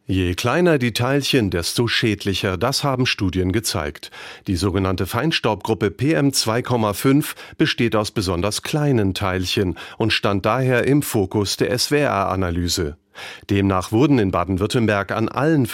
Je kleiner die Teilchen, desto schädlicher, das haben Studien gezeigt. Die sogenannte Feinstaubgruppe PM2,5 besteht aus besonders kleinen Teilchen und stand daher im Fokus der SWR-Analyse. Demnach wurden in Baden-Württemberg an allen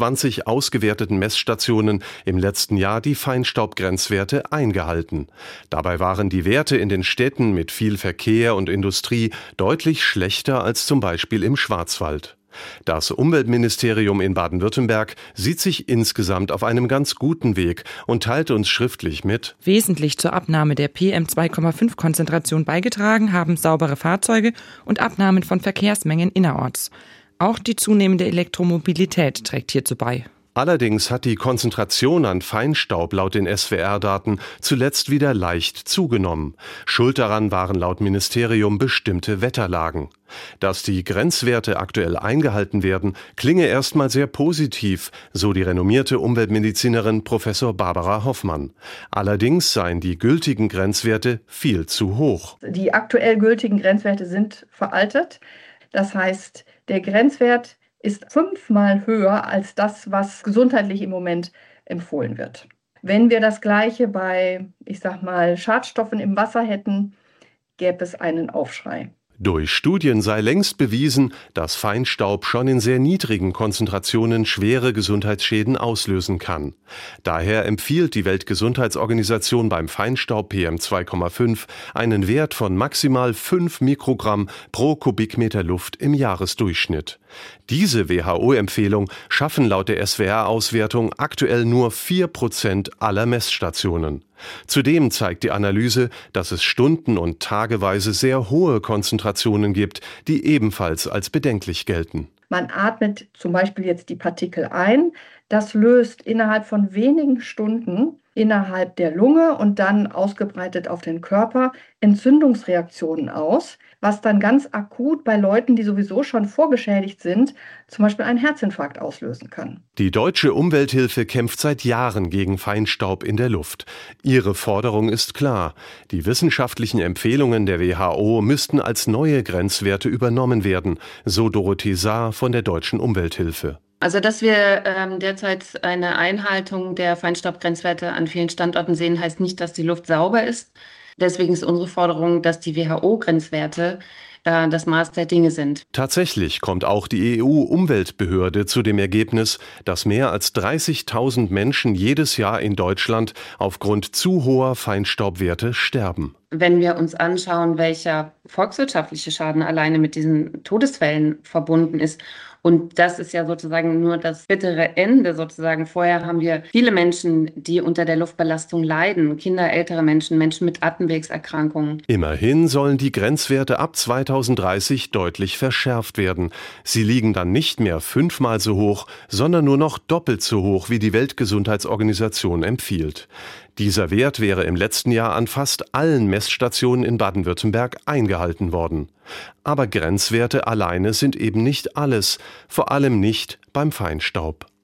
25 ausgewerteten Messstationen im letzten Jahr die Feinstaubgrenzwerte eingehalten. Dabei waren die Werte in den Städten mit viel Verkehr und Industrie deutlich schlechter als zum Beispiel im Schwarzwald. Das Umweltministerium in Baden-Württemberg sieht sich insgesamt auf einem ganz guten Weg und teilt uns schriftlich mit: Wesentlich zur Abnahme der PM2,5-Konzentration beigetragen haben saubere Fahrzeuge und Abnahmen von Verkehrsmengen innerorts. Auch die zunehmende Elektromobilität trägt hierzu bei. Allerdings hat die Konzentration an Feinstaub laut den SWR-Daten zuletzt wieder leicht zugenommen. Schuld daran waren laut Ministerium bestimmte Wetterlagen. Dass die Grenzwerte aktuell eingehalten werden, klinge erstmal sehr positiv, so die renommierte Umweltmedizinerin Professor Barbara Hoffmann. Allerdings seien die gültigen Grenzwerte viel zu hoch. Die aktuell gültigen Grenzwerte sind veraltet. Das heißt, der Grenzwert ist 5-mal höher als das, was gesundheitlich im Moment empfohlen wird. Wenn wir das Gleiche bei, Schadstoffen im Wasser hätten, gäbe es einen Aufschrei. Durch Studien sei längst bewiesen, dass Feinstaub schon in sehr niedrigen Konzentrationen schwere Gesundheitsschäden auslösen kann. Daher empfiehlt die Weltgesundheitsorganisation beim Feinstaub PM2,5 einen Wert von maximal 5 Mikrogramm pro Kubikmeter Luft im Jahresdurchschnitt. Diese WHO-Empfehlung schaffen laut der SWR-Auswertung aktuell nur 4% aller Messstationen. Zudem zeigt die Analyse, dass es stunden- und tageweise sehr hohe Konzentrationen gibt, die ebenfalls als bedenklich gelten. Man atmet zum Beispiel jetzt die Partikel ein. Das löst innerhalb von wenigen Stunden innerhalb der Lunge und dann ausgebreitet auf den Körper Entzündungsreaktionen aus, was dann ganz akut bei Leuten, die sowieso schon vorgeschädigt sind, zum Beispiel einen Herzinfarkt auslösen kann. Die Deutsche Umwelthilfe kämpft seit Jahren gegen Feinstaub in der Luft. Ihre Forderung ist klar: Die wissenschaftlichen Empfehlungen der WHO müssten als neue Grenzwerte übernommen werden, so Dorothee Saar von der Deutschen Umwelthilfe. Also, dass wir derzeit eine Einhaltung der Feinstaubgrenzwerte an vielen Standorten sehen, heißt nicht, dass die Luft sauber ist. Deswegen ist unsere Forderung, dass die WHO-Grenzwerte das Maß der Dinge sind. Tatsächlich kommt auch die EU-Umweltbehörde zu dem Ergebnis, dass mehr als 30.000 Menschen jedes Jahr in Deutschland aufgrund zu hoher Feinstaubwerte sterben. Wenn wir uns anschauen, welcher volkswirtschaftliche Schaden alleine mit diesen Todesfällen verbunden ist, und das ist ja sozusagen nur das bittere Ende sozusagen. Vorher haben wir viele Menschen, die unter der Luftbelastung leiden. Kinder, ältere Menschen, Menschen mit Atemwegserkrankungen. Immerhin sollen die Grenzwerte ab 2030 deutlich verschärft werden. Sie liegen dann nicht mehr 5-mal so hoch, sondern nur noch doppelt so hoch, wie die Weltgesundheitsorganisation empfiehlt. Dieser Wert wäre im letzten Jahr an fast allen Messstationen in Baden-Württemberg eingehalten worden. Aber Grenzwerte alleine sind eben nicht alles, vor allem nicht beim Feinstaub.